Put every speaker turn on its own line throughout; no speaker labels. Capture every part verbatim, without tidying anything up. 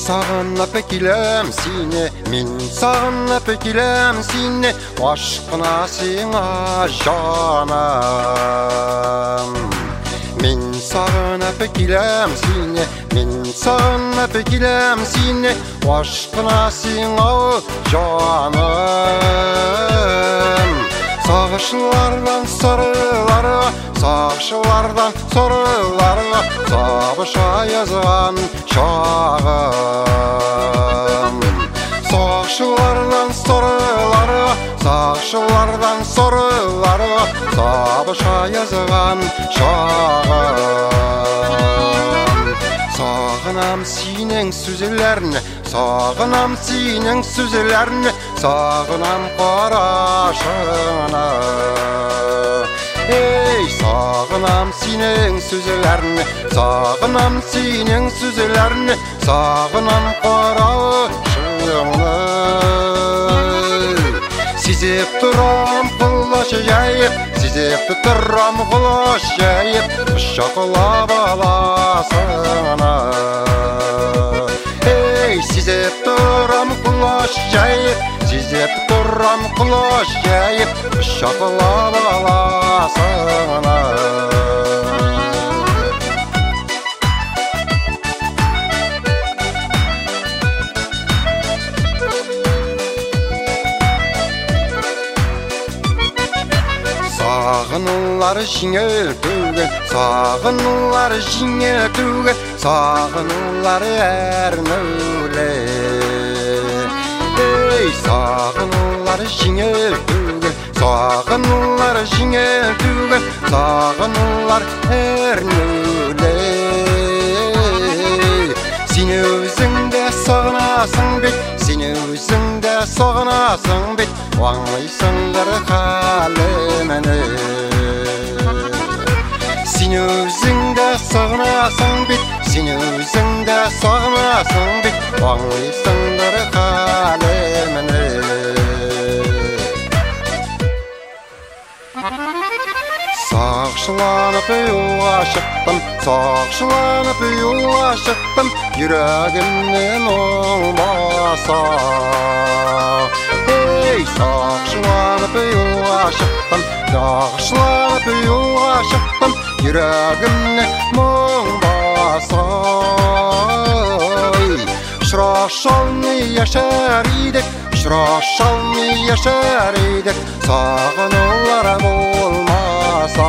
сағынып келем сені, мен сағынып келем сені, ашқына сеңа жаным. Мен сағынып келем сені, мен сағынып келем сені, ашқына сеңа жаным. Сағышылардан сарылары, сағышылардан сарылары, сабыша язған шағым. Сағышылардан сарылары, сағышылардан сарылары, сабыша язған шағым. Сағынам сенің сөзлерін, сағынам сенің сөзлерін, сағынам қарашығына. Ей, сағынам сенің сөзлерін, сағынам сенің сөзлерін, сағынам қарашығына. Сезеп тұрам құлаш жайып, сезеп тұрам құлаш жайып, құшақлап аласына. Ей, сезеп тұрам құлаш жайып, сезеп тұрам құлаш жайып, құшақлап аласына. Сағынылар жеңіл түгіл, сағынылар жеңіл түгіл, сағынылар әрнөлі. Ей, сағынылар жеңіл түгіл, сағынылар жеңіл түгіл, сағынылар әрнөлі. Сен өзіңді сағынасың бет, сен өзіңді сағынасың бет, аңлайсыңдар қалемені. Сен өзіңді сағынасың бет, сен өзіңді сағынасың бет, аңлайсыңдар қалемені. Сақшыланып юлға шықтым, сақшыланып юлға шықтым, жүрегімнен оңбаса. Ей, сақшыланып юлға шықтым, сақшыланып юлға шықтым, жүрегімнен оңбаса. Ұшырашалмай яшар едік, ұшырашалмай яшар едік, сағынулар болмаса.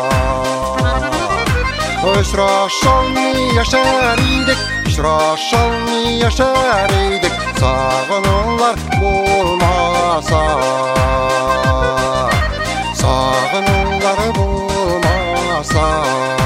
Ұшырашалмай яшар едік, ұшырашалмай яшар едік, сағынулар болмаса. Сағынулар болмаса.